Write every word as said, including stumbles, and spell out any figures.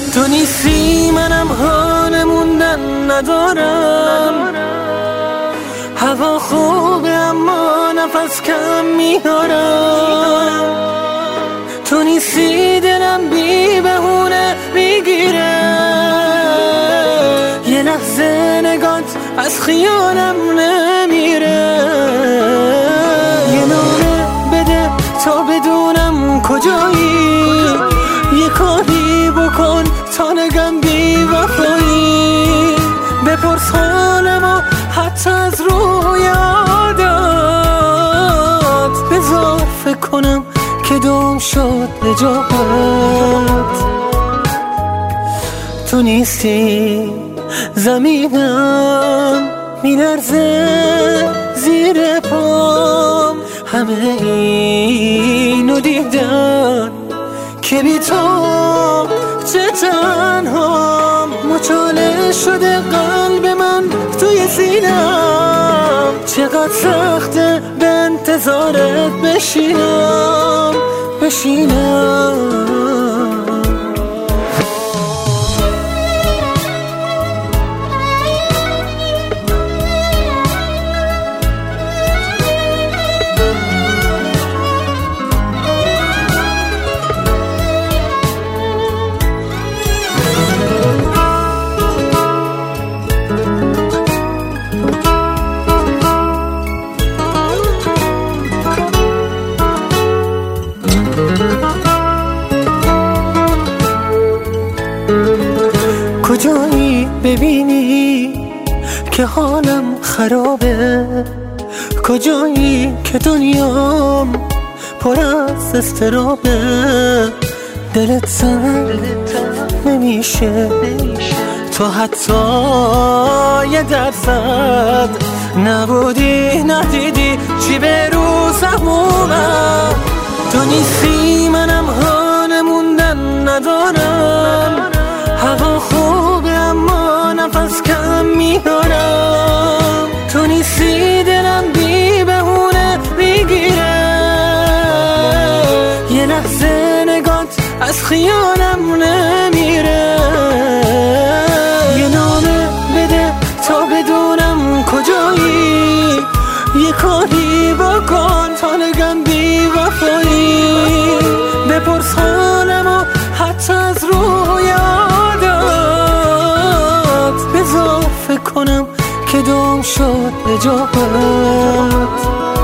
تو نیستی منم حال موندن ندارم. هوا خوبه اما نفس کم میارم. تو نیستی دلم بی بهونه میگیره. یه لحظه نگات از خیالم نمیره. یه نامه بده تا بدونم کجایی. یه کاری بکن تا نگم بی وفایی. بپرس حالمو حتی از روی عادت. بذار فکر کنم که دم شد نجات. تو نیستی زمینم میلرزه زیر پام. همه اینو دیدن که بی تو چه تنهام. مچاله شده قلب من توی سینم. چقدر سخته به انتظارت بشینم بشینم. کجایی ببینی که حالم خرابه؟ کجایی که دنیام پر از استرابه؟ دلت سنگ نمیشه تو حتی یه درصد نبودی ندیدی چی به رو سهمومم. تو نیستی منم حال موندن ندارم. هوا خوبه اما نفس کم میارم. تو نیستی دلم بی بهونه میگیره. یه لحظه نگات از خیالم نمیره. یه نامه بده تا بدونم کجایی. یه کاری بکن تا نگم بی وفایی. بپرس حالمو حتی از روی عادت. بذار فکر کنم که دم شد نجات.